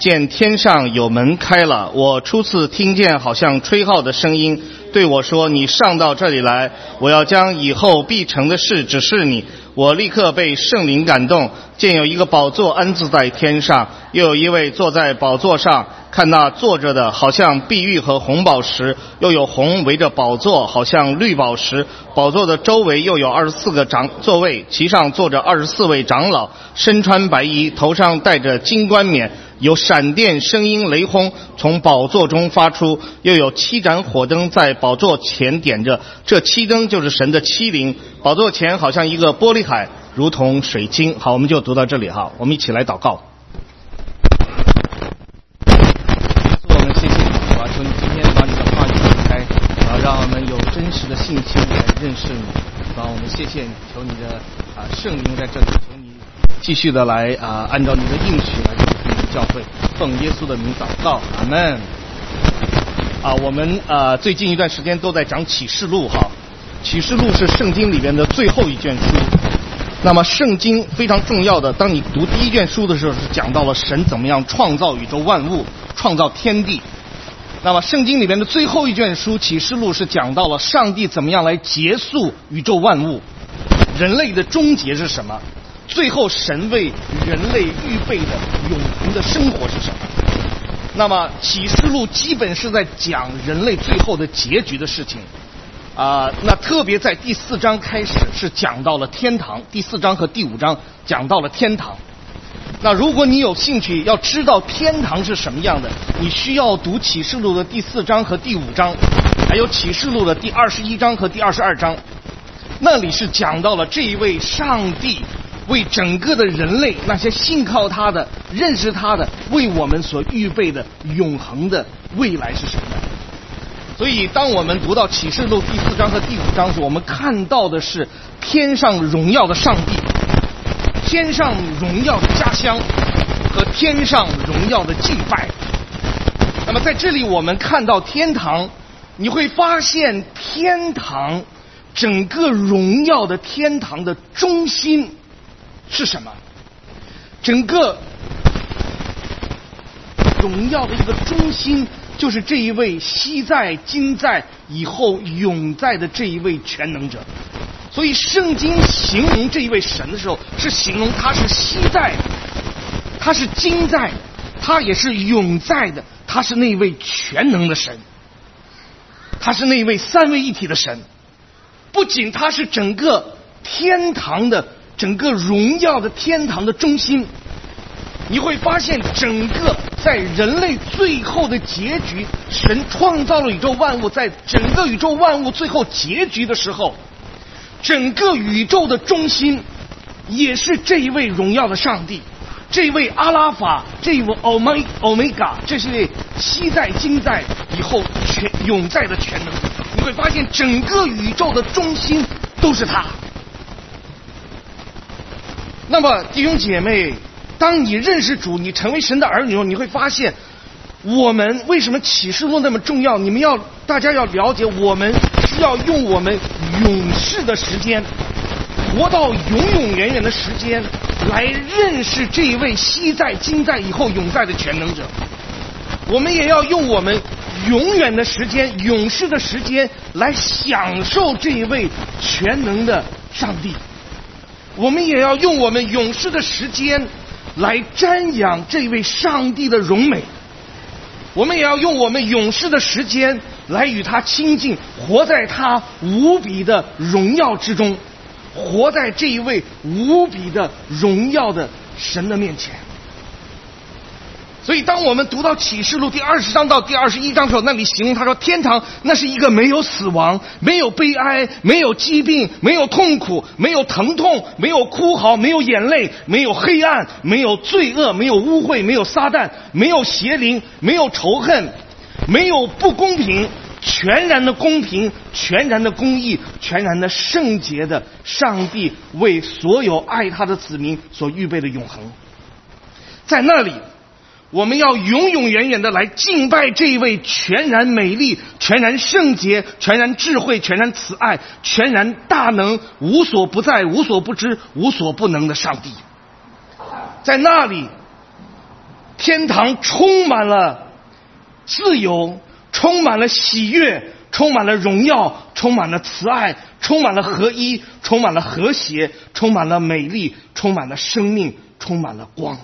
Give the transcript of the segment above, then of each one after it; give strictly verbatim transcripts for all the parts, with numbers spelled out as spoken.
见天上有门开了，我初次听见好像吹号的声音，对我说：你上到这里来，我要将以后必成的事指示你。我立刻被圣灵感动，见有一个宝座安置在天上，又有一位坐在宝座上，看那坐着的好像碧玉和红宝石，又有红围着宝座，好像绿宝石。宝座的周围又有二十四个长座位，其上坐着二十四位长老，身穿白衣，头上戴着金冠冕。有闪电、声音、雷轰从宝座中发出，又有七盏火灯在宝座前点着，这七灯就是神的七灵。宝座前好像一个玻璃海，如同水晶。好，我们就读到这里哈，我们一起来祷告。我们谢谢你，主啊，求你今天把你的话语打开，啊，让我们有真实的信心来认识你。啊，我们谢谢你，求你的啊圣灵在这里，求你继续的来啊，按照你的应许来教会，奉耶稣的名祷告，阿们。啊，我们呃最近一段时间都在讲启示录哈，启示录是圣经里边的最后一卷书。那么圣经非常重要的，当你读第一卷书的时候，是讲到了神怎么样创造宇宙万物，创造天地。那么圣经里边的最后一卷书启示录是讲到了上帝怎么样来结束宇宙万物，人类的终结是什么？最后神为人类预备的永恒的生活是什么？那么启示录基本是在讲人类最后的结局的事情啊、呃。那特别在第四章开始是讲到了天堂，第四章和第五章讲到了天堂。那如果你有兴趣要知道天堂是什么样的，你需要读启示录的第四章和第五章，还有启示录的第二十一章和第二十二章，那里是讲到了这一位上帝为整个的人类，那些信靠他的、认识他的，为我们所预备的永恒的未来是什么？所以当我们读到启示录第四章和第五章时，我们看到的是天上荣耀的上帝，天上荣耀的家乡和天上荣耀的敬拜。那么在这里我们看到天堂，你会发现天堂整个荣耀的天堂的中心是什么？整个荣耀的一个中心就是这一位昔在、今在、以后永在的这一位全能者。所以圣经形容这一位神的时候，是形容他是昔在，他是今在，他也是永在的，他是那位全能的神，他是那位三位一体的神。不仅他是整个天堂的整个荣耀的天堂的中心，你会发现整个在人类最后的结局，神创造了宇宙万物，在整个宇宙万物最后结局的时候，整个宇宙的中心也是这一位荣耀的上帝，这位阿拉法，这位欧米欧米伽，这是位昔在、今在、以后全永在的全能。你会发现整个宇宙的中心都是他。那么弟兄姐妹，当你认识主，你成为神的儿女后，你会发现我们为什么启示录那么重要。你们要大家要了解，我们需要用我们永世的时间，活到永永远远的时间，来认识这一位昔在、今在、以后永在的全能者。我们也要用我们永远的时间、永世的时间来享受这一位全能的上帝。我们也要用我们永世的时间来瞻仰这位上帝的荣美。我们也要用我们永世的时间来与他亲近，活在他无比的荣耀之中，活在这一位无比的荣耀的神的面前。所以当我们读到启示录第二十章到第二十一章的时候，那里形容他说天堂那是一个没有死亡、没有悲哀、没有疾病、没有痛苦、没有疼痛、没有哭嚎、没有眼泪、没有黑暗、没有罪恶、没有污秽、没有撒旦、没有邪灵、没有仇恨、没有不公平，全然的公平、全然的公义、全然的圣洁的上帝为所有爱他的子民所预备的永恒。在那里我们要永永远远的来敬拜这一位全然美丽、全然圣洁、全然智慧、全然慈爱、全然大能、无所不在、无所不知、无所不能的上帝。在那里天堂充满了自由，充满了喜悦，充满了荣耀，充满了慈爱，充满了合一，充满了和谐，充满了美丽，充满了生命，充满了光。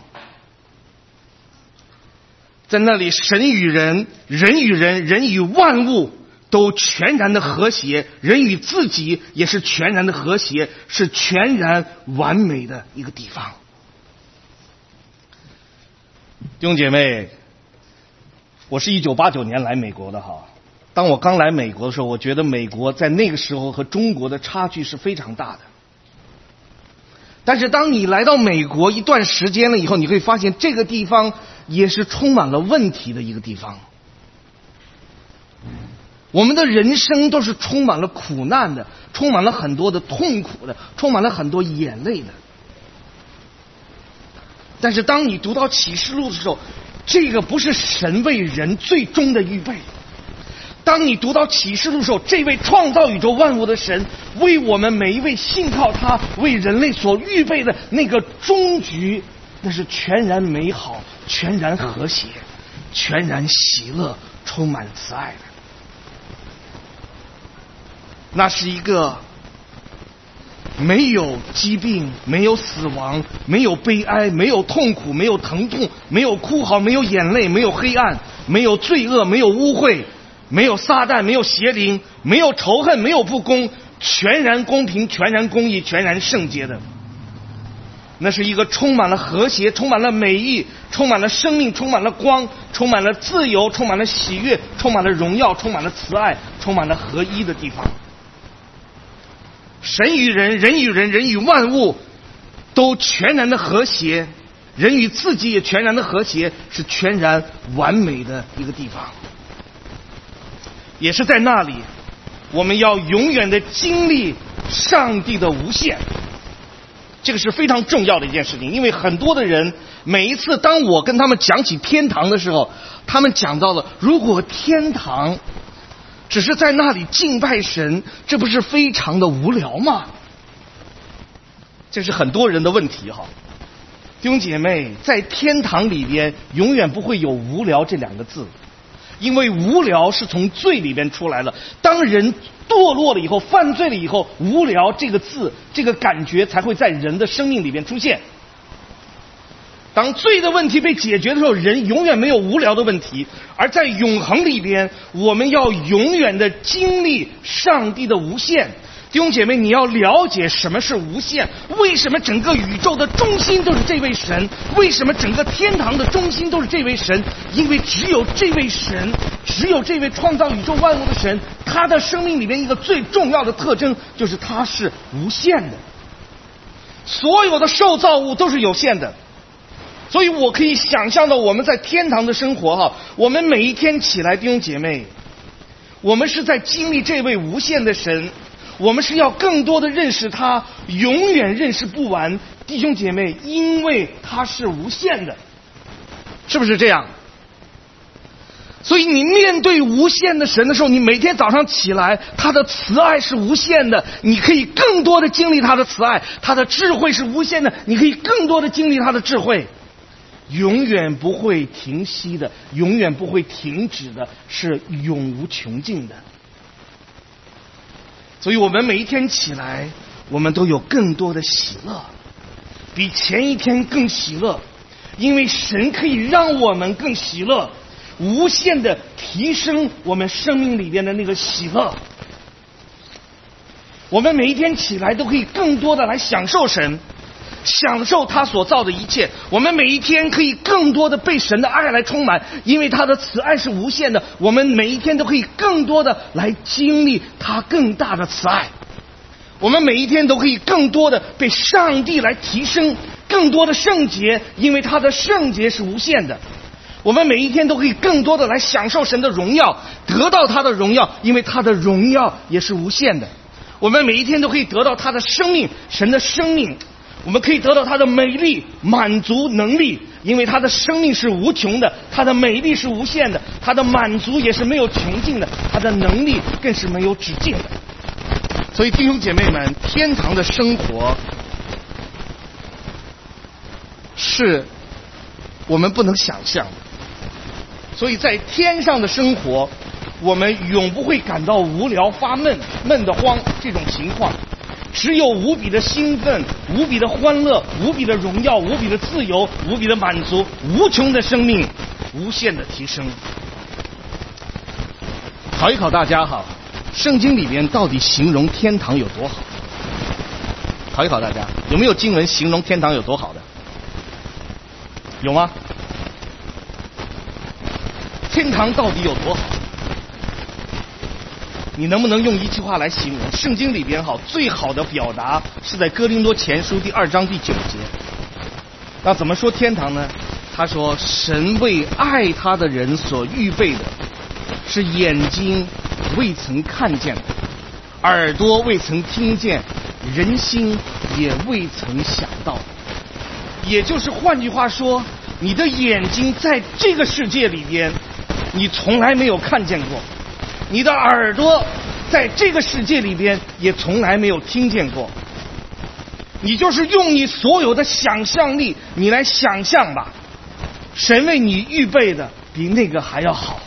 在那里，神与人，人与人，人与万物都全然的和谐，人与自己也是全然的和谐，是全然完美的一个地方。弟兄姐妹，我是一九八九年来美国的哈。当我刚来美国的时候，我觉得美国在那个时候和中国的差距是非常大的。但是当你来到美国一段时间了以后，你会发现这个地方也是充满了问题的一个地方。我们的人生都是充满了苦难的，充满了很多的痛苦的，充满了很多眼泪的。但是当你读到启示录的时候，这个不是神为人最终的预备。当你读到启示录的时候，这位创造宇宙万物的神为我们每一位信靠他为人类所预备的那个终局，那是全然美好，全然和谐，全然喜乐，充满慈爱的。那是一个没有疾病，没有死亡，没有悲哀，没有痛苦，没有疼痛，没有哭嚎，没有眼泪，没有黑暗，没有罪恶，没有污秽，没有撒旦，没有邪灵，没有仇恨，没有不公，全然公平，全然公义，全然圣洁的。那是一个充满了和谐，充满了美意，充满了生命，充满了光，充满了自由，充满了喜悦，充满了荣耀，充满了慈爱，充满了合一的地方。神与人，人与人，人与万物都全然的和谐，人与自己也全然的和谐，是全然完美的一个地方。也是在那里，我们要永远的经历上帝的无限。这个是非常重要的一件事情，因为很多的人每一次当我跟他们讲起天堂的时候，他们讲到了如果天堂只是在那里敬拜神，这不是非常的无聊吗？这是很多人的问题哈。弟兄姐妹，在天堂里边永远不会有无聊这两个字，因为无聊是从罪里边出来的。当人堕落了以后，犯罪了以后，无聊这个字，这个感觉才会在人的生命里边出现。当罪的问题被解决的时候，人永远没有无聊的问题。而在永恒里边，我们要永远的经历上帝的无限。弟兄姐妹，你要了解什么是无限，为什么整个宇宙的中心都是这位神，为什么整个天堂的中心都是这位神，因为只有这位神，只有这位创造宇宙万物的神，他的生命里面一个最重要的特征就是他是无限的。所有的受造物都是有限的，所以我可以想象到我们在天堂的生活哈，我们每一天起来，弟兄姐妹，我们是在经历这位无限的神，我们是要更多的认识他，永远认识不完。弟兄姐妹，因为他是无限的，是不是这样？所以你面对无限的神的时候，你每天早上起来，他的慈爱是无限的，你可以更多的经历他的慈爱，他的智慧是无限的，你可以更多的经历他的智慧，永远不会停息的，永远不会停止的，是永无穷尽的。所以我们每一天起来，我们都有更多的喜乐，比前一天更喜乐，因为神可以让我们更喜乐，无限的提升我们生命里边的那个喜乐。我们每一天起来都可以更多的来享受神，享受他所造的一切。我们每一天可以更多的被神的爱来充满，因为他的慈爱是无限的。我们每一天都可以更多的来经历他更大的慈爱。我们每一天都可以更多的被上帝来提升，更多的圣洁，因为他的圣洁是无限的。我们每一天都可以更多的来享受神的荣耀，得到他的荣耀，因为他的荣耀也是无限的。我们每一天都可以得到他的生命，神的生命，我们可以得到他的美丽、满足能力，因为他的生命是无穷的，他的美丽是无限的，他的满足也是没有穷尽的，他的能力更是没有止境的。所以弟兄姐妹们，天堂的生活是我们不能想象的。所以在天上的生活，我们永不会感到无聊发闷、闷得慌这种情况，只有无比的兴奋、无比的欢乐、无比的荣耀、无比的自由、无比的满足、无穷的生命、无限的提升。考一考大家哈，圣经里面到底形容天堂有多好？考一考大家，有没有经文形容天堂有多好的？有吗？天堂到底有多好？你能不能用一句话来形容？圣经里边好最好的表达是在哥林多前书第二章第九节。那怎么说天堂呢？他说神为爱他的人所预备的是眼睛未曾看见的，耳朵未曾听见，人心也未曾想到。也就是换句话说，你的眼睛在这个世界里边你从来没有看见过，你的耳朵在这个世界里边也从来没有听见过。你就是用你所有的想象力，你来想象吧，神为你预备的比那个还要好。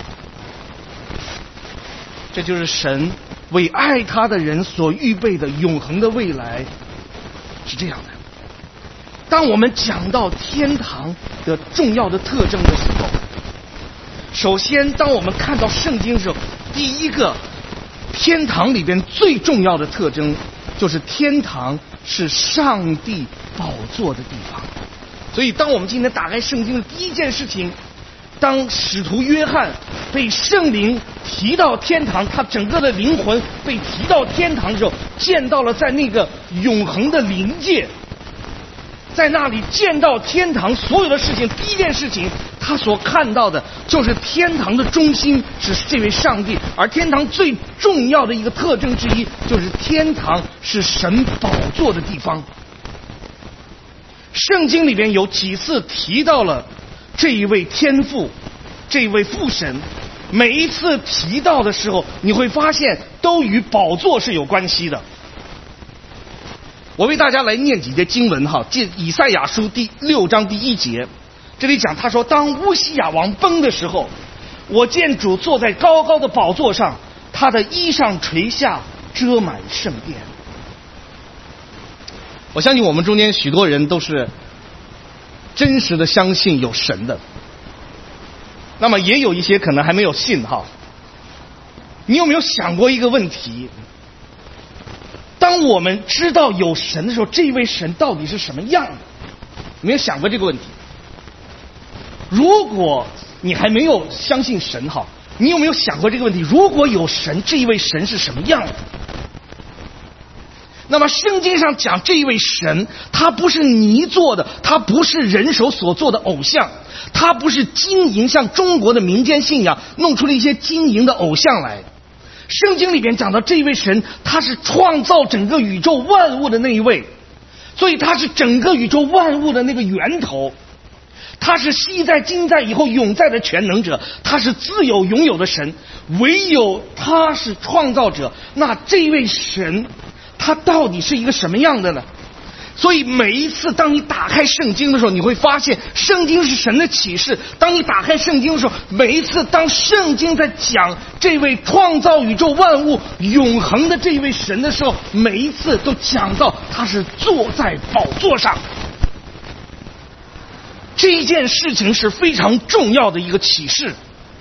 这就是神为爱他的人所预备的永恒的未来，是这样的。当我们讲到天堂的重要的特征的时候，首先当我们看到圣经的时候，第一个天堂里边最重要的特征就是天堂是上帝宝座的地方。所以当我们今天打开圣经的第一件事情，当使徒约翰被圣灵提到天堂，他整个的灵魂被提到天堂的时候，见到了在那个永恒的灵界，在那里见到天堂所有的事情，第一件事情他所看到的就是天堂的中心是这位上帝，而天堂最重要的一个特征之一就是天堂是神宝座的地方。圣经里边有几次提到了这一位天父，这一位父神，每一次提到的时候，你会发现都与宝座是有关系的。我为大家来念几节经文哈，借以赛亚书第六章第一节，这里讲他说，当乌西雅王崩的时候，我见主坐在高高的宝座上，他的衣裳垂下，遮满圣殿。我相信我们中间许多人都是真实的相信有神的，那么也有一些可能还没有信哈。你有没有想过一个问题？当我们知道有神的时候，这位神到底是什么样的？有没有想过这个问题？如果你还没有相信神哈，你有没有想过这个问题？如果有神，这一位神是什么样的？那么圣经上讲这一位神，他不是泥做的，他不是人手所做的偶像，他不是金银，像中国的民间信仰弄出了一些金银的偶像来。圣经里边讲到这一位神，他是创造整个宇宙万物的那一位，所以他是整个宇宙万物的那个源头，他是昔在今在以后永在的全能者，他是自有永有的神，唯有他是创造者。那这位神他到底是一个什么样的呢？所以每一次当你打开圣经的时候，你会发现圣经是神的启示。当你打开圣经的时候，每一次当圣经在讲这位创造宇宙万物永恒的这位神的时候，每一次都讲到他是坐在宝座上。这一件事情是非常重要的一个启示。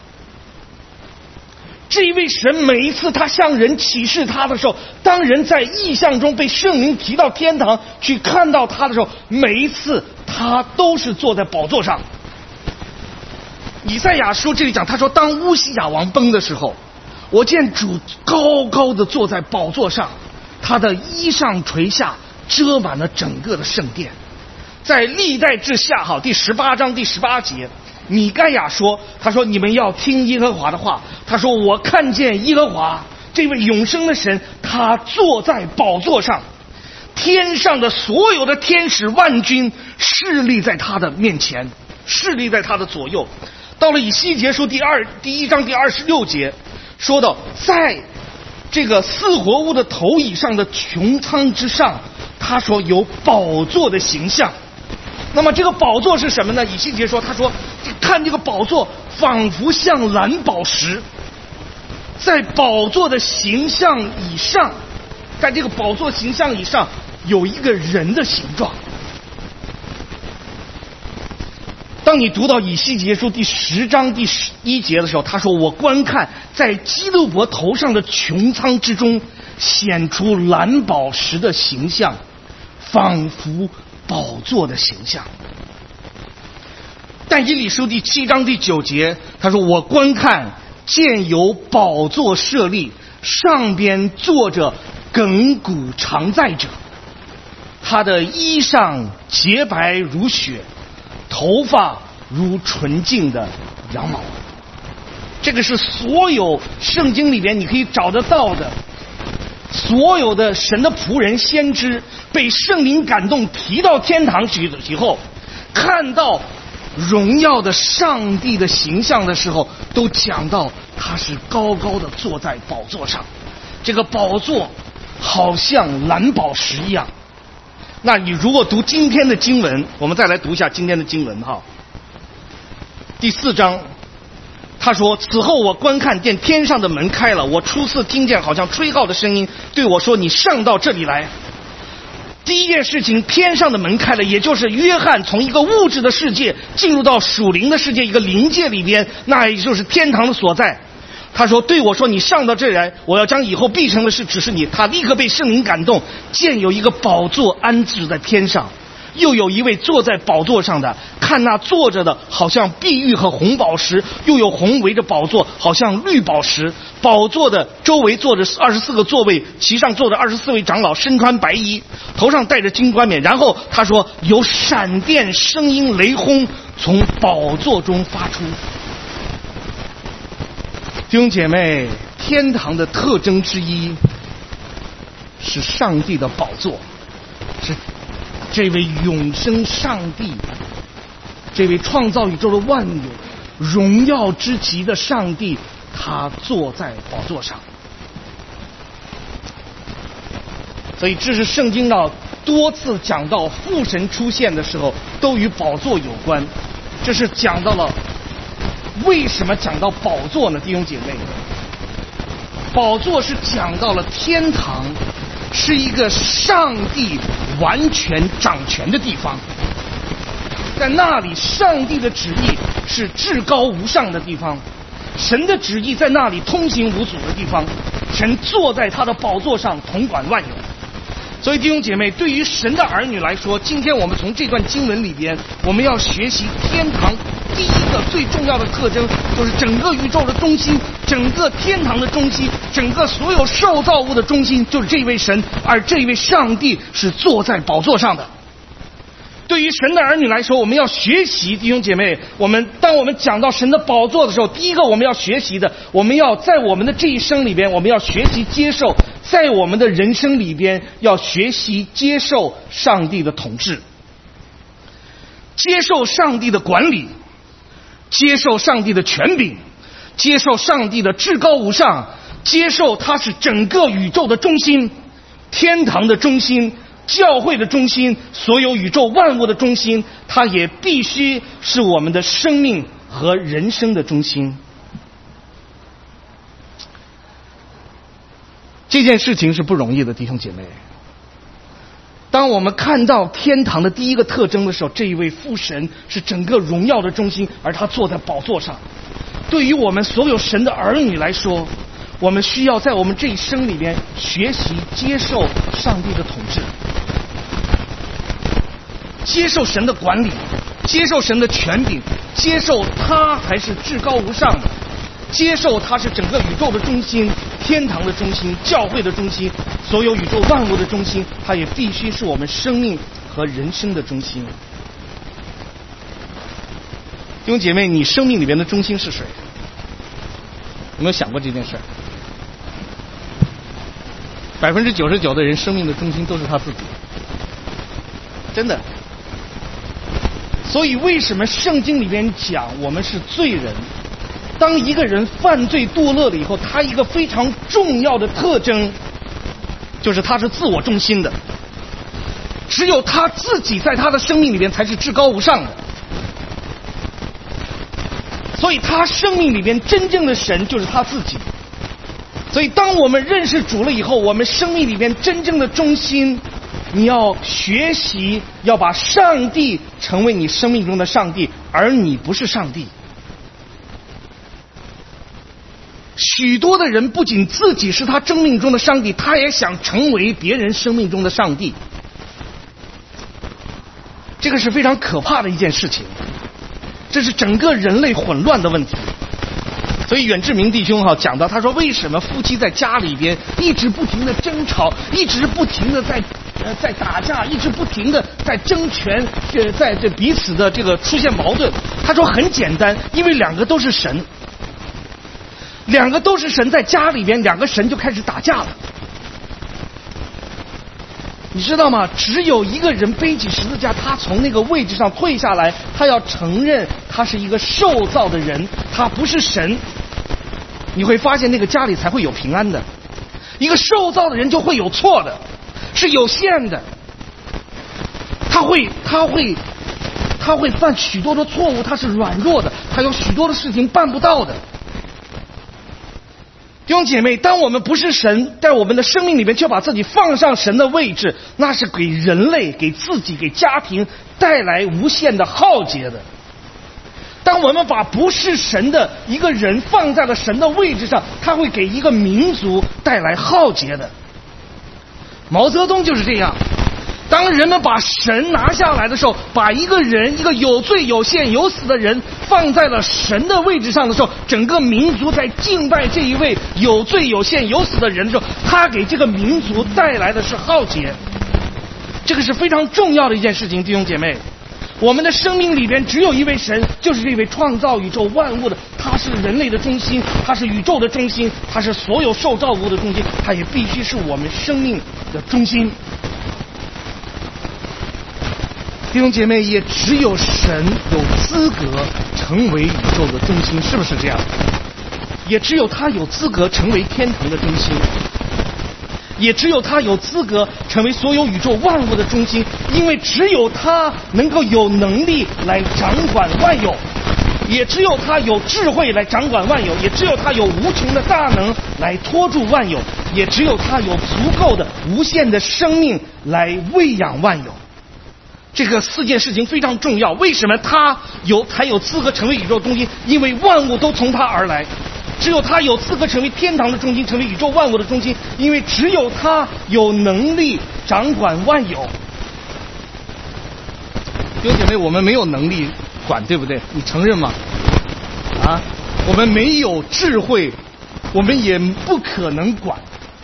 这一位神每一次他向人启示他的时候，当人在意象中被圣灵提到天堂去看到他的时候，每一次他都是坐在宝座上。以赛亚书这里讲，他说当乌西雅王崩的时候，我见主高高的坐在宝座上，他的衣裳垂下，遮满了整个的圣殿。在历代志下哈第十八章第十八节，米该亚说，他说你们要听耶和华的话，他说我看见耶和华这位永生的神，他坐在宝座上，天上的所有的天使万军侍立在他的面前，侍立在他的左右。到了以西结书第二第一章第二十六节，说到在这个四活物的头以上的穹苍之上，他说有宝座的形象。 那么这个宝座是什么呢？以西结说，他说看这个宝座仿佛像蓝宝石，在宝座的形象以上，在这个宝座形象以上有一个人的形状。当你读到以西结书第十章第十一节的时候，他说我观看在基路伯头上的穹苍之中显出蓝宝石的形象，仿佛宝座的形象。但以理书第七章第九节，他说我观看见有宝座设立，上边坐着亘古常在者，他的衣裳洁白如雪，头发如纯净的羊毛。这个是所有圣经里边你可以找得到的，所有的神的仆人先知被圣灵感动提到天堂去以后，看到荣耀的上帝的形象的时候，都讲到他是高高的坐在宝座上，这个宝座好像蓝宝石一样。那你如果读今天的经文，我们再来读一下今天的经文哈。第四章他说，此后我观看见天上的门开了，我初次听见好像吹号的声音对我说，你上到这里来。第一件事情，天上的门开了，也就是约翰从一个物质的世界进入到属灵的世界，一个灵界里边，那也就是天堂的所在。他说对我说，你上到这里来，我要将以后必成的事指示你。他立刻被圣灵感动，见有一个宝座安置在天上，又有一位坐在宝座上的，看那坐着的好像碧玉和红宝石，又有红围着宝座，好像绿宝石。宝座的周围坐着二十四个座位，其上坐着二十四位长老，身穿白衣，头上戴着金冠冕。然后他说，有闪电、声音、雷轰从宝座中发出。弟兄姐妹，天堂的特征之一是上帝的宝座，是这位永生上帝，这位创造宇宙的万有、荣耀之极的上帝，他坐在宝座上。所以这是圣经上多次讲到父神出现的时候都与宝座有关。这是讲到了为什么讲到宝座呢？弟兄姐妹，宝座是讲到了天堂是一个上帝完全掌权的地方，在那里上帝的旨意是至高无上的地方，神的旨意在那里通行无阻的地方，神坐在他的宝座上统管万有。所以弟兄姐妹，对于神的儿女来说，今天我们从这段经文里边，我们要学习天堂第一个最重要的特征，就是整个宇宙的中心，整个天堂的中心，整个所有受造物的中心，就是这位神，而这位上帝是坐在宝座上的。对于神的儿女来说，我们要学习，弟兄姐妹，我们当我们讲到神的宝座的时候，第一个我们要学习的，我们要在我们的这一生里边，我们要学习接受，在我们的人生里边要学习接受上帝的统治，接受上帝的管理，接受上帝的权柄，接受上帝的至高无上，接受他是整个宇宙的中心，天堂的中心，教会的中心，所有宇宙万物的中心，它也必须是我们的生命和人生的中心。这件事情是不容易的，弟兄姐妹。当我们看到天堂的第一个特征的时候，这一位父神是整个荣耀的中心，而他坐在宝座上。对于我们所有神的儿女来说，我们需要在我们这一生里面学习接受上帝的统治，接受神的管理，接受神的权柄，接受他还是至高无上的，接受他是整个宇宙的中心，天堂的中心，教会的中心，所有宇宙万物的中心，他也必须是我们生命和人生的中心。弟兄姐妹，你生命里边的中心是谁？有没有想过这件事？百分之九十九的人生命的中心都是他自己，真的。所以为什么圣经里边讲我们是罪人？当一个人犯罪堕落了以后，他一个非常重要的特征就是他是自我中心的。 只有他自己在他的生命里边才是至高无上的。所以他生命里边真正的神就是他自己。所以当我们认识主了以后，我们生命里边真正的中心，你要学习要把上帝成为你生命中的上帝，而你不是上帝。许多的人不仅自己是他生命中的上帝，他也想成为别人生命中的上帝。这个是非常可怕的一件事情，这是整个人类混乱的问题。所以远志明弟兄哈讲到，他说为什么夫妻在家里边一直不停的争吵，一直不停的在呃在打架，一直不停的在争权，呃在这彼此的这个出现矛盾。他说很简单，因为两个都是神，两个都是神，在家里边两个神就开始打架了。你知道吗？只有一个人背起十字架，他从那个位置上退下来，他要承认他是一个受造的人，他不是神。你会发现那个家里才会有平安的。一个受造的人就会有错的，是有限的，他会他会他会犯许多的错误，他是软弱的，他有许多的事情办不到的。弟兄姐妹，当我们不是神，在我们的生命里面却把自己放上神的位置，那是给人类、给自己、给家庭带来无限的浩劫的。当我们把不是神的一个人放在了神的位置上，他会给一个民族带来浩劫的。毛泽东就是这样，当人们把神拿下来的时候，把一个人，一个有罪有限有死的人放在了神的位置上的时候，整个民族在敬拜这一位有罪有限有死的人的时候，他给这个民族带来的是浩劫。这个是非常重要的一件事情，弟兄姐妹。我们的生命里边只有一位神，就是这位创造宇宙万物的，他是人类的中心，他是宇宙的中心，他是所有受造物的中心，他也必须是我们生命的中心。弟兄姐妹，也只有神有资格成为宇宙的中心，是不是这样？也只有他有资格成为天堂的中心，也只有他有资格成为所有宇宙万物的中心，因为只有他能够有能力来掌管万有，也只有他有智慧来掌管万有，也只有他有无穷的大能来托住万有，也只有他有足够的无限的生命来喂养万有。这个四件事情非常重要。为什么他有才有资格成为宇宙中心？因为万物都从他而来。只有他有资格成为天堂的中心，成为宇宙万物的中心，因为只有他有能力掌管万有。弟兄姐妹，我们没有能力管，对不对？你承认吗？啊，我们没有智慧，我们也不可能管。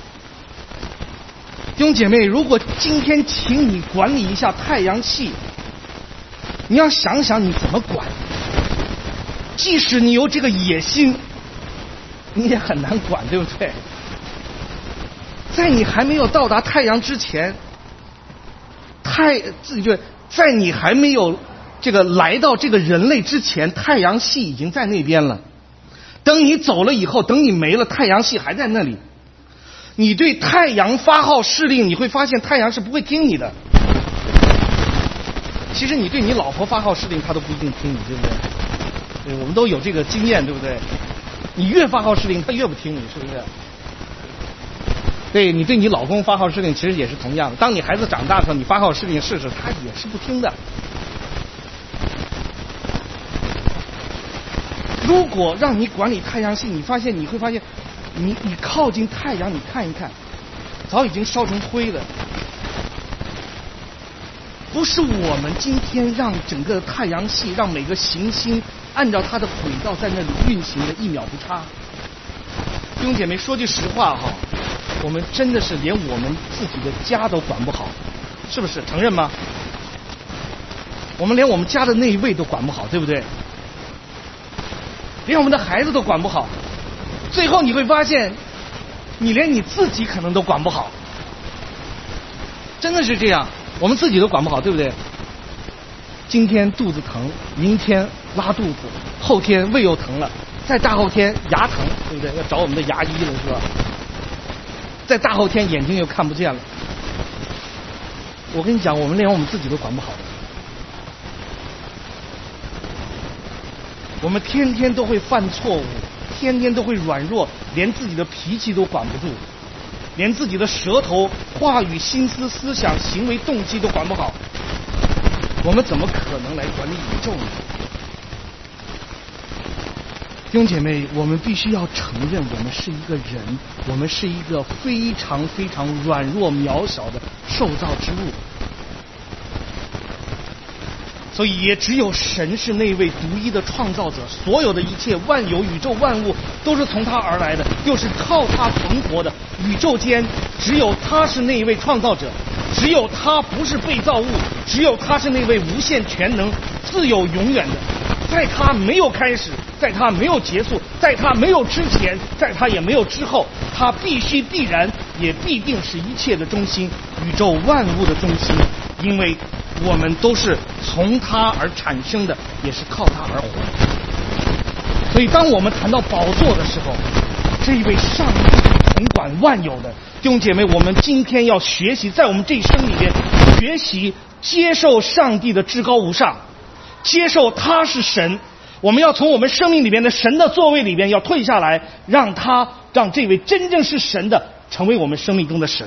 弟兄姐妹，如果今天请你管理一下太阳系，你要想想你怎么管。即使你有这个野心，你也很难管，对不对？在你还没有到达太阳之前，太自己就在你还没有这个来到这个人类之前，太阳系已经在那边了。等你走了以后，等你没了，太阳系还在那里。你对太阳发号施令，你会发现太阳是不会听你的。其实你对你老婆发号施令，她都不一定听你，对不对？对，我们都有这个经验，对不对？你越发号施令，她越不听你，是不是？对，你对你老公发号施令，其实也是同样的。当你孩子长大的时候，你发号施令试试，他也是不听的。如果让你管理太阳系，你发现你会发现。你你靠近太阳，你看一看，早已经烧成灰了。不是我们今天让整个太阳系，让每个行星按照它的轨道在那里运行的一秒不差。弟兄姐妹，说句实话哈，我们真的是连我们自己的家都管不好，是不是？承认吗？我们连我们家的那一位都管不好，对不对？连我们的孩子都管不好。最后你会发现，你连你自己可能都管不好，真的是这样，我们自己都管不好，对不对？今天肚子疼，明天拉肚子，后天胃又疼了，再大后天牙疼，对不对？要找我们的牙医了，是吧？再大后天眼睛又看不见了。 我跟你讲，我们连我们自己都管不好的。我们天天都会犯错误，天天都会软弱，连自己的脾气都管不住，连自己的舌头、话语、心思、思想、行为、动机都管不好，我们怎么可能来管理宇宙呢？弟兄姐妹，我们必须要承认，我们是一个人，我们是一个非常非常软弱渺小的受造之物。所以也只有神是那位独一的创造者，所有的一切万有宇宙万物都是从他而来的，又是靠他存活的。宇宙间只有他是那一位创造者，只有他不是被造物，只有他是那位无限全能、自有永远的。在他没有开始，在他没有结束，在他没有之前，在他也没有之后，他必须必然也必定是一切的中心，宇宙万物的中心，因为我们都是从他而产生的，也是靠他而活的。所以当我们谈到宝座的时候，这一位上帝统管万有的弟兄姐妹，我们今天要学习，在我们这一生里边学习接受上帝的至高无上，接受他是神。我们要从我们生命里边的神的座位里边要退下来，让他让这位真正是神的成为我们生命中的神。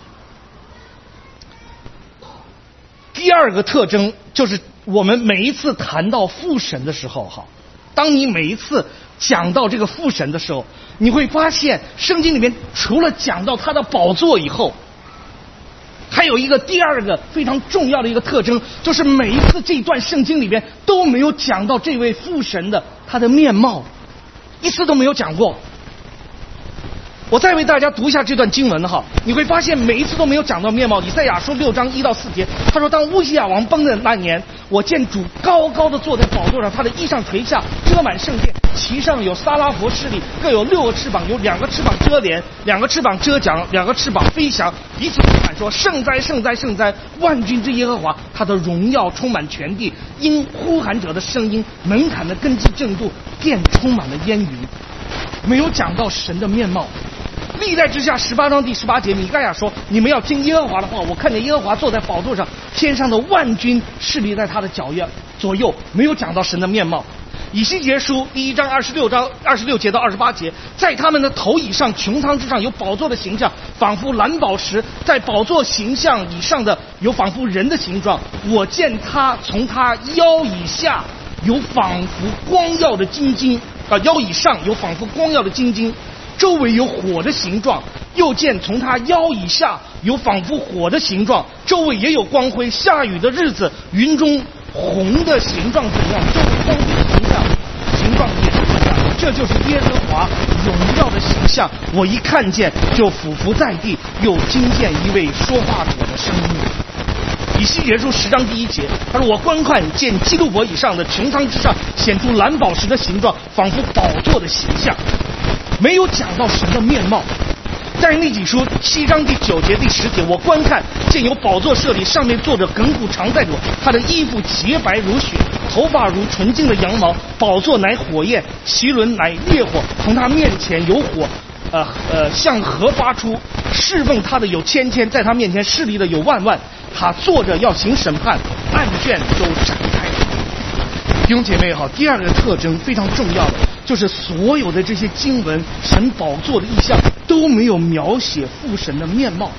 第二个特征就是我们每一次谈到父神的时候，哈，当你每一次讲到这个父神的时候，你会发现圣经里面除了讲到他的宝座以后，还有一个第二个非常重要的一个特征，就是每一次这段圣经里边都没有讲到这位父神的他的面貌，一次都没有讲过。我再为大家读一下这段经文哈，你会发现每一次都没有讲到面貌。以赛亚书六章一到四节，他说：“当乌西亚王崩的那年，我见主高高的坐在宝座上，他的衣裳垂下，遮满圣殿，其上有撒拉弗势力，各有六个翅膀，有两个翅膀遮脸，两个翅膀遮奖，两个翅膀飞翔，彼此呼喊说：圣哉，圣哉，圣哉！万军之耶和华，他的荣耀充满全地。因呼喊者的声音，门槛的根基震动，殿充满了烟云。”没有讲到神的面貌。历代之下十八章第十八节，米盖亚说：“你们要听耶和华的话。我看见耶和华坐在宝座上，天上的万军势力在他的脚右左右。”没有讲到神的面貌。以西结书第一章二十六章二十六节到二十八节，在他们的头以上穹苍之上有宝座的形象，仿佛蓝宝石；在宝座形象以上的有仿佛人的形状。我见他从他腰以下有仿佛光耀的金晶，啊，腰以上有仿佛光耀的金晶。周围有火的形状，又见从他腰以下有仿佛火的形状，周围也有光辉。下雨的日子，云中红的形状怎样，周围光辉的形象形状也是这样。这就是耶和华荣耀的形象。我一看见就俯伏在地，又听见一位说话者的声音。以西结书十章第一节，他说：“我观看见基路伯以上的穹苍之上显出蓝宝石的形状，仿佛宝座的形象。”没有讲到神的面貌。但是利己书七章第九节第十节，我观看见有宝座设立，上面坐着亘古常在者，他的衣服洁白如雪，头发如纯净的羊毛，宝座乃火焰，其轮乃烈火，从他面前有火呃呃向河发出，侍奉他的有千千，在他面前势力的有万万。他坐着要行审判，案卷都展开。弟兄姐妹好，第二个特征非常重要的，就是所有的这些经文神宝座的意象都没有描写父神的面貌。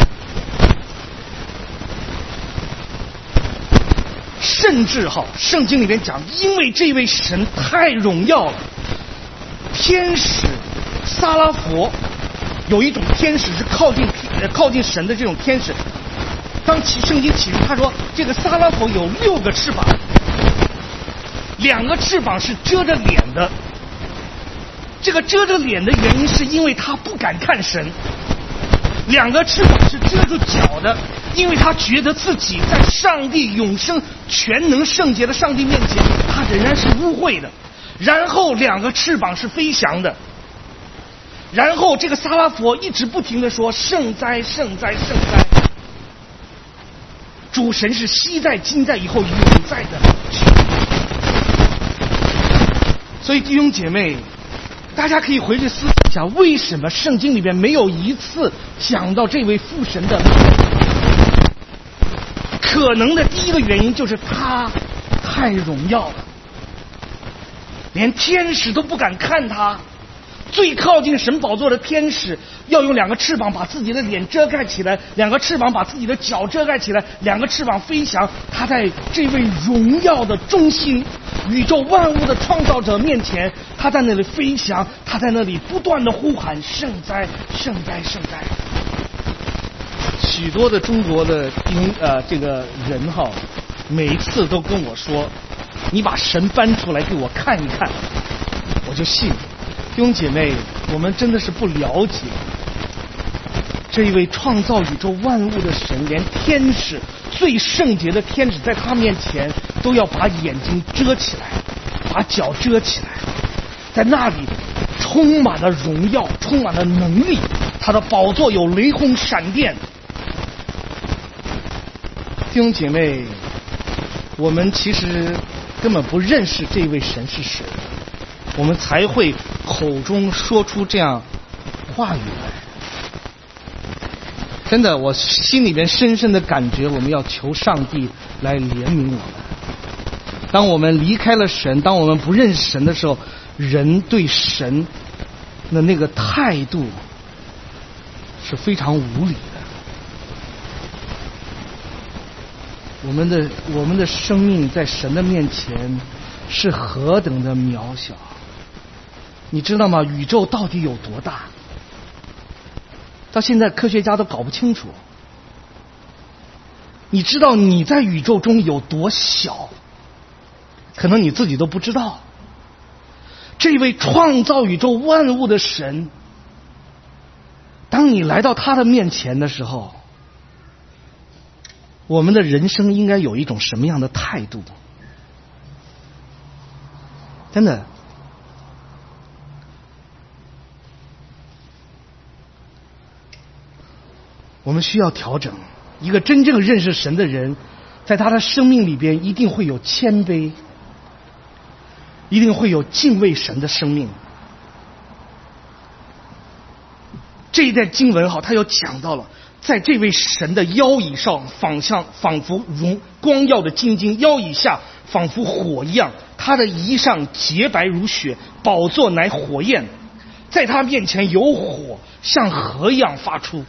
甚至哈，圣经里面讲，因为这位神太荣耀了，天使撒拉弗有一种天使是靠近靠近神的这种天使。当启圣经启示，他说这个撒拉弗有六个翅膀，两个翅膀是遮着脸的。这个遮着脸的原因是因为他不敢看神，两个翅膀是遮住脚的，因为他觉得自己在上帝永生全能圣洁的上帝面前，他仍然是污秽的。然后两个翅膀是飞翔的。然后这个撒拉弗一直不停地说：圣哉，圣哉，圣哉！主神是昔在、今在、以后永在的。所以弟兄姐妹，大家可以回去思考一下，为什么圣经里面没有一次讲到这位父神的？ 可能的第一个原因就是他太荣耀了，连天使都不敢看他。最靠近神宝座的天使要用两个翅膀把自己的脸遮盖起来，两个翅膀把自己的脚遮盖起来，两个翅膀飞翔。他在这位荣耀的中心，宇宙万物的创造者面前，他在那里飞翔，他在那里不断的呼喊圣哉圣哉圣哉。许多的中国的兵呃这个人哈，每一次都跟我说，你把神搬出来给我看一看，我就信。弟兄姐妹，我们真的是不了解这一位创造宇宙万物的神，连天使最圣洁的天使在他面前都要把眼睛遮起来，把脚遮起来，在那里充满了荣耀，充满了能力，他的宝座有雷轰闪电。弟兄姐妹，我们其实根本不认识这位神是谁，我们才会口中说出这样话语来。真的，我心里面深深的感觉，我们要求上帝来怜悯我们。当我们离开了神，当我们不认识神的时候，人对神的那个态度是非常无理的。我们的我们的生命在神的面前是何等的渺小。你知道吗？宇宙到底有多大？到现在科学家都搞不清楚。你知道你在宇宙中有多小？可能你自己都不知道。这位创造宇宙万物的神，当你来到他的面前的时候，我们的人生应该有一种什么样的态度？真的，我们需要调整。一个真正认识神的人，在他的生命里边一定会有谦卑，一定会有敬畏神的生命。这一段经文好，他又讲到了，在这位神的腰以上，仿像仿佛荣光耀的金晶，腰以下仿佛火一样，他的衣上洁白如雪，宝座乃火焰，在他面前有火像河一样发出。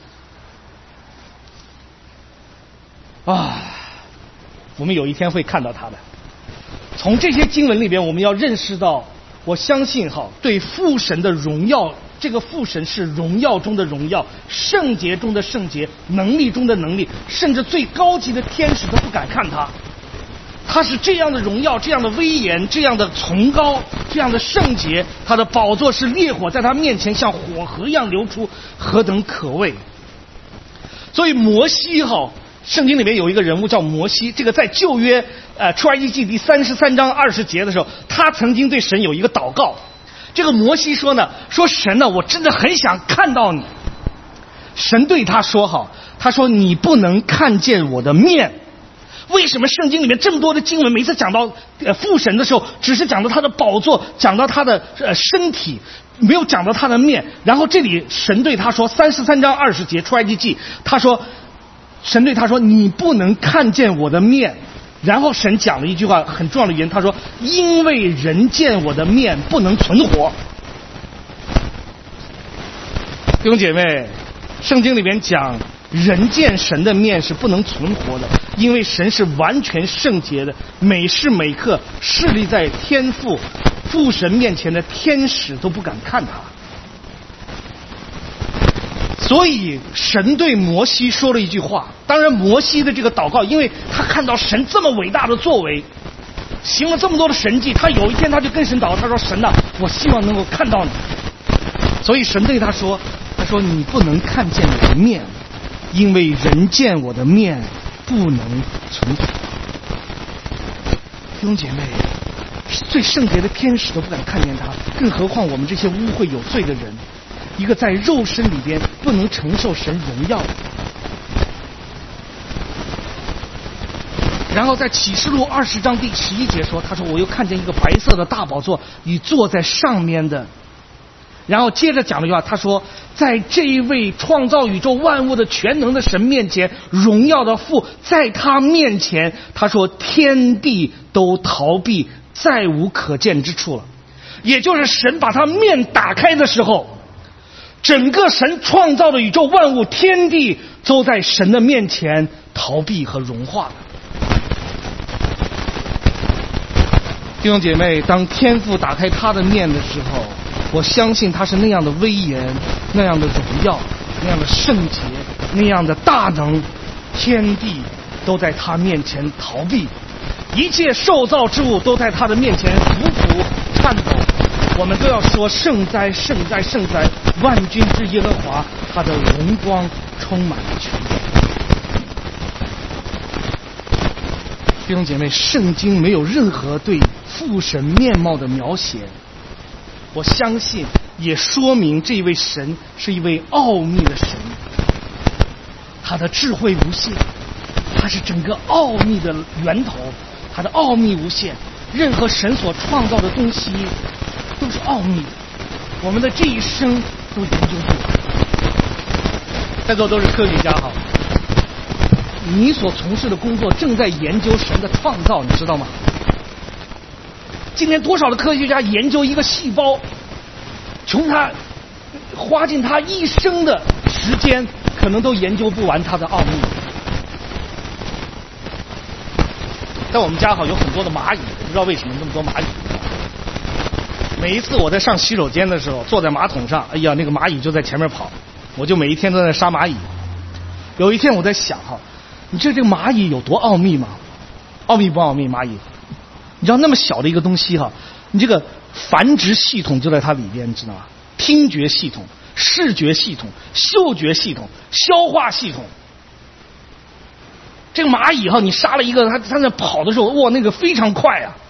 啊，我们有一天会看到他的。从这些经文里边，我们要认识到，我相信哈，对父神的荣耀，这个父神是荣耀中的荣耀，圣洁中的圣洁，能力中的能力，甚至最高级的天使都不敢看他。他是这样的荣耀，这样的威严，这样的崇高，这样的圣洁，他的宝座是烈火，在他面前像火河一样流出，何等可畏！所以摩西哈，圣经里面有一个人物叫摩西，这个在旧约呃出埃及记第三十三章二十节的时候，他曾经对神有一个祷告。这个摩西说呢，说神呢，我真的很想看到你。神对他说好，他说你不能看见我的面。为什么圣经里面这么多的经文，每次讲到呃父神的时候，只是讲到他的宝座，讲到他的呃身体，没有讲到他的面。然后这里神对他说，三十三章二十节出埃及记，他说神对他说你不能看见我的面。然后神讲了一句话很重要的原因，他说因为人见我的面不能存活。弟兄姐妹，圣经里面讲人见神的面是不能存活的，因为神是完全圣洁的，每时每刻侍立在天父父神面前的天使都不敢看他。所以神对摩西说了一句话，当然摩西的这个祷告，因为他看到神这么伟大的作为，行了这么多的神迹，他有一天他就跟神祷告，他说神啊，我希望能够看到你。所以神对他说，他说你不能看见我的面，因为人见我的面不能存活。弟兄姐妹，最圣洁的天使都不敢看见他，更何况我们这些污秽有罪的人，一个在肉身里边不能承受神荣耀的。然后在启示录二十章第十一节说，他说我又看见一个白色的大宝座，与坐在上面的然后接着讲了一句话，他说，在这一位创造宇宙万物的全能的神面前，荣耀的父在他面前，他说天地都逃避，再无可见之处了。也就是神把他面打开的时候，整个神创造的宇宙万物天地都在神的面前逃避和融化了。弟兄姐妹，当天父打开他的面的时候，我相信他是那样的威严，那样的荣耀，那样的圣洁，那样的大能，天地都在他面前逃避，一切受造之物都在他的面前匍匐颤抖。我们都要说圣哉圣哉圣哉，万军之耶和华，他的荣光充满了全地。弟兄姐妹，圣经没有任何对父神面貌的描写，我相信也说明这位神是一位奥秘的神，他的智慧无限，他是整个奥秘的源头，他的奥秘无限，任何神所创造的东西都是奥秘的，我们的这一生都研究不完。在座都是科学家哈，你所从事的工作正在研究神的创造，你知道吗？今天多少的科学家研究一个细胞，从他花尽他一生的时间，可能都研究不完它的奥秘。在我们家好有很多的蚂蚁，我不知道为什么那么多蚂蚁。每一次我在上洗手间的时候，坐在马桶上，哎呀，那个蚂蚁就在前面跑，我就每一天都在杀蚂蚁。有一天我在想哈，你知道这个蚂蚁有多奥秘吗？奥秘不奥秘？蚂蚁，你知道那么小的一个东西哈，你这个繁殖系统就在它里边，你知道吗？听觉系统、视觉系统、嗅觉系统、消化系统。这个蚂蚁哈，你杀了一个，它它在跑的时候，哇，那个非常快啊！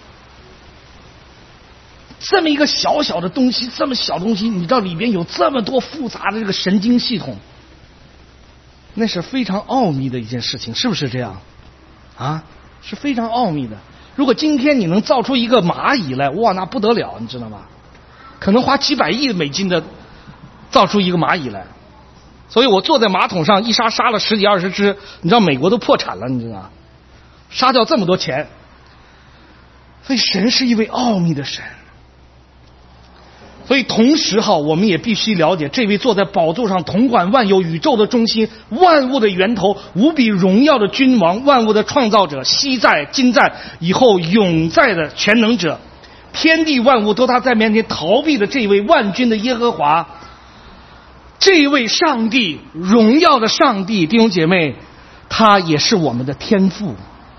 这么一个小小的东西，这么小的东西，你知道里边有这么多复杂的这个神经系统，那是非常奥秘的一件事情，是不是这样？啊，是非常奥秘的。如果今天你能造出一个蚂蚁来，哇，那不得了，你知道吗？可能花几百亿美金的造出一个蚂蚁来。所以我坐在马桶上一杀杀了十几二十只，你知道美国都破产了，你知道吗？杀掉这么多钱。所以神是一位奥秘的神。所以同时哈，我们也必须了解这位坐在宝座上统管万有宇宙的中心，万物的源头，无比荣耀的君王，万物的创造者，昔在今在以后永在的全能者，天地万物都他在面前逃避的这位万军的耶和华，这位上帝，荣耀的上帝，弟兄姐妹，他也是我们的天父。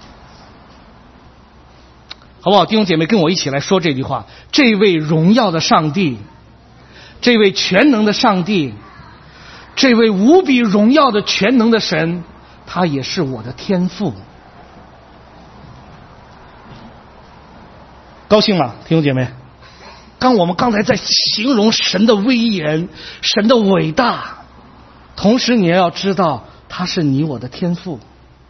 好不好？弟兄姐妹，跟我一起来说这句话：这位荣耀的上帝，这位全能的上帝，这位无比荣耀的全能的神，他也是我的天父。高兴吗，弟兄姐妹？刚我们刚才在形容神的威严，神的伟大，同时你也要知道他是你我的天父。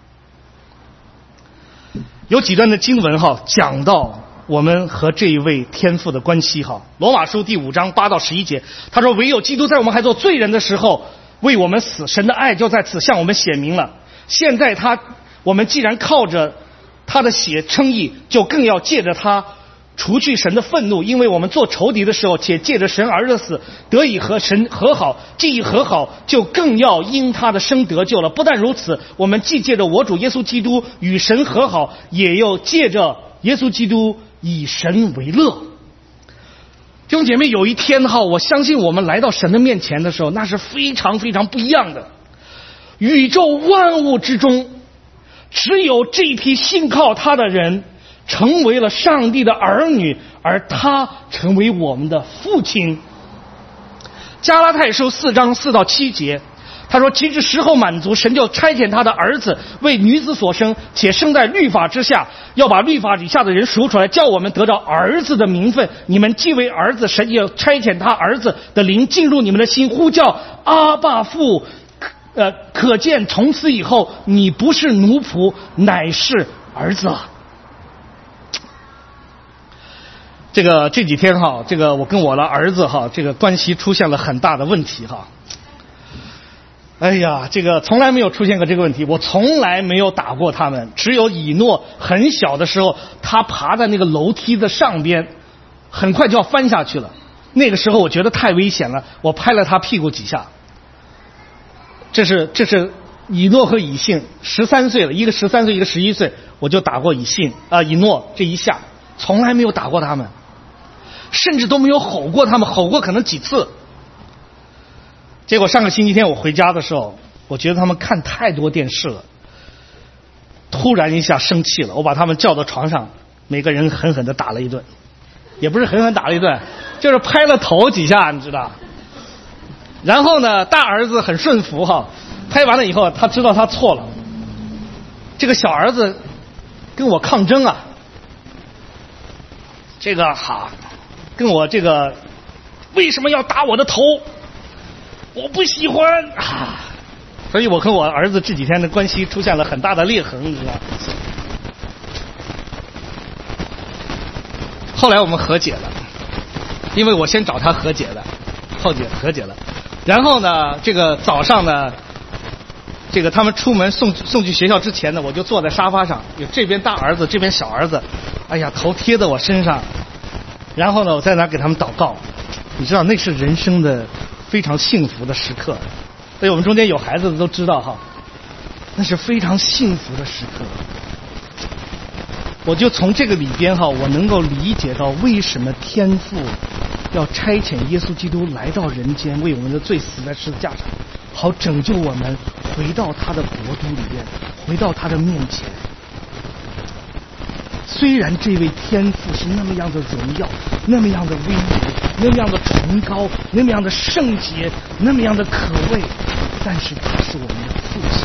有几段的经文哈，讲到我们和这一位天父的关系哈。罗马书第五章八到十一节，他说：唯有基督在我们还做罪人的时候为我们死，神的爱就在此向我们显明了。现在他我们既然靠着他的血称义，就更要借着他除去神的愤怒，因为我们做仇敌的时候，且借着神儿子死得以和神和好，既已和好，就更要因他的生得救了。不但如此，我们既借着我主耶稣基督与神和好，也又借着耶稣基督以神为乐。弟兄姐妹，有一天哈，我相信我们来到神的面前的时候，那是非常非常不一样的。宇宙万物之中，只有这批信靠他的人成为了上帝的儿女，而他成为我们的父亲。加拉太书四章四到七节，他说：及至时候满足，神就差遣他的儿子为女子所生，且生在律法之下，要把律法以下的人赎出来，叫我们得到儿子的名分。你们既为儿子，神也差遣他儿子的灵进入你们的心，呼叫阿爸父。呃，可见从此以后，你不是奴仆，乃是儿子了。 这个这几天哈，这个我跟我的儿子哈，这个关系出现了很大的问题哈。哎呀，这个从来没有出现过这个问题，我从来没有打过他们，只有以诺很小的时候，他爬在那个楼梯的上边，很快就要翻下去了。那个时候我觉得太危险了，我拍了他屁股几下。这是这是以诺和以信，十三岁了，一个十三岁，一个十一岁，我就打过以信啊、呃、以诺这一下，从来没有打过他们，甚至都没有吼过他们，吼过可能几次。结果上个星期天我回家的时候，我觉得他们看太多电视了，突然一下生气了，我把他们叫到床上，每个人狠狠地打了一顿，也不是狠狠打了一顿，就是拍了头几下，你知道。然后呢，大儿子很顺服哈，拍完了以后他知道他错了，这个小儿子跟我抗争啊，这个哈跟我这个为什么要打我的头，我不喜欢啊，所以我跟我儿子这几天的关系出现了很大的裂痕，你知道。后来我们和解了，因为我先找他和解的，后解和解了。然后呢，这个早上呢，这个他们出门送送去学校之前呢，我就坐在沙发上，有这边大儿子，这边小儿子，哎呀，头贴在我身上。然后呢，我在那给他们祷告，你知道那是人生的非常幸福的时刻。所以我们中间有孩子的都知道哈，那是非常幸福的时刻。我就从这个里边哈，我能够理解到为什么天父要差遣耶稣基督来到人间，为我们的罪死在十字架上，好拯救我们回到他的国度里边，回到他的面前。虽然这位天父是那么样的荣耀，那么样的威严，那么样的崇高，那么样的圣洁，那么样的可畏，但是他是我们的父亲。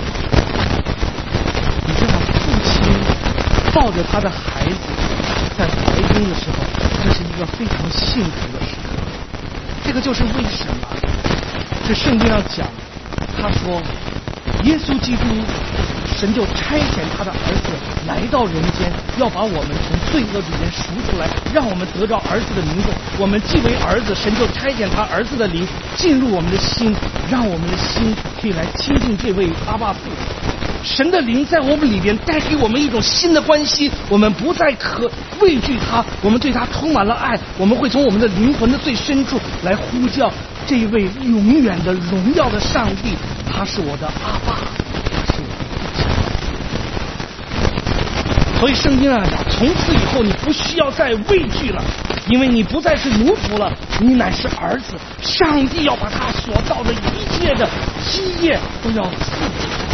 你知道父亲抱着他的孩子在怀中的时候，这是一个非常幸福的时刻。这个就是为什么这圣经上讲，他说耶稣基督神就差遣他的儿子来到人间，要把我们从罪恶里面赎出来，让我们得着儿子的名分。我们既为儿子，神就差遣他儿子的灵进入我们的心，让我们的心可以来亲近这位阿爸父。神的灵在我们里边带给我们一种新的关系，我们不再可畏惧他，我们对他充满了爱，我们会从我们的灵魂的最深处来呼叫这一位永远的荣耀的上帝，他是我的阿爸，他是我的父亲。所以圣经上讲，从此以后你不需要再畏惧了，因为你不再是奴仆了，你乃是儿子。上帝要把他所造的一切的基业都要赐给他。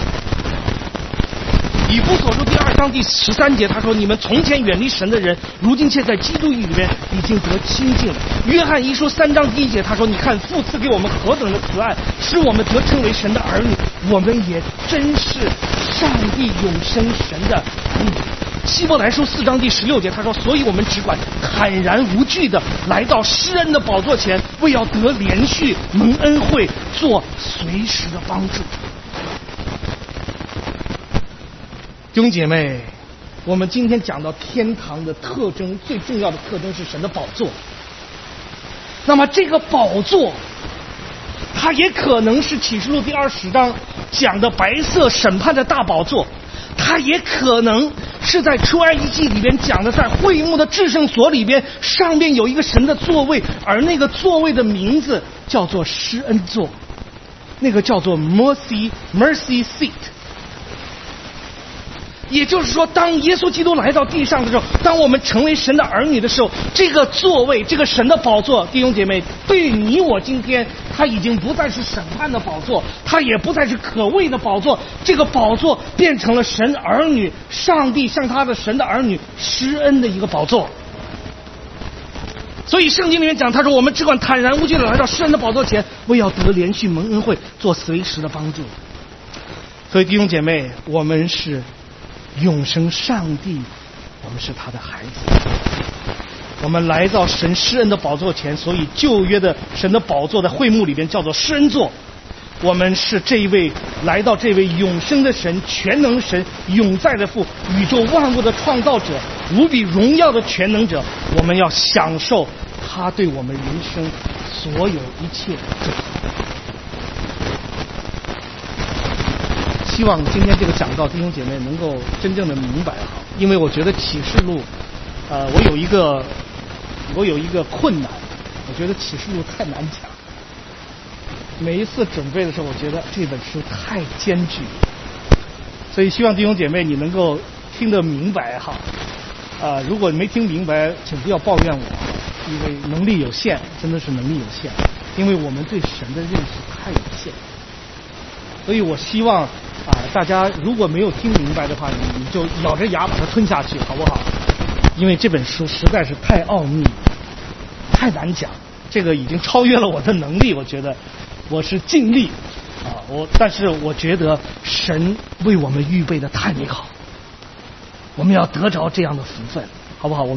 以弗所书第二章第十三节，他说：“你们从前远离神的人，如今却在基督里面已经得亲近了。”约翰一书三章第一节，他说：“你看父赐给我们何等的慈爱，使我们得称为神的儿女，我们也真是上帝永生神的儿女。”希伯来书四章第十六节，他说：“所以我们只管坦然无惧的来到施恩的宝座前，为要得连续蒙恩惠，做随时的帮助。”弟兄姐妹，我们今天讲到天堂的特征，最重要的特征是神的宝座。那么这个宝座，它也可能是启示录第二十章讲的白色审判的大宝座，它也可能是在出埃及记里边讲的，在会幕的至圣所里边，上面有一个神的座位，而那个座位的名字叫做施恩座，那个叫做 mercy mercy seat。也就是说，当耶稣基督来到地上的时候，当我们成为神的儿女的时候，这个座位，这个神的宝座，弟兄姐妹，对你我今天，它已经不再是审判的宝座，它也不再是可畏的宝座，这个宝座变成了神儿女，上帝向他的神的儿女施恩的一个宝座。所以圣经里面讲，他说我们只管坦然无惧的来到施恩的宝座前，为要得连续蒙恩惠，做随时的帮助。所以弟兄姐妹，我们是永生上帝，我们是他的孩子，我们来到神施恩的宝座前，所以旧约的神的宝座在会幕里边叫做施恩座。我们是这一位来到这位永生的神、全能神、永在的父、宇宙万物的创造者， 无比荣耀的全能者，我们要享受他对我们人生所有一切祝福。希望今天这个讲道弟兄姐妹能够真正的明白哈，因为我觉得启示录，呃，我有一个我有一个困难，我觉得启示录太难讲。每一次准备的时候，我觉得这本书太艰巨，所以希望弟兄姐妹你能够听得明白哈。啊、呃，如果没听明白，请不要抱怨我，因为能力有限，真的是能力有限，因为我们对神的认识太有限。所以我希望啊、呃，大家如果没有听明白的话，你你就咬着牙把它吞下去，好不好？因为这本书实在是太奥秘，太难讲，这个已经超越了我的能力，我觉得。我是尽力啊，我但是我觉得神为我们预备的太美好，我们要得着这样的福分，好不好？我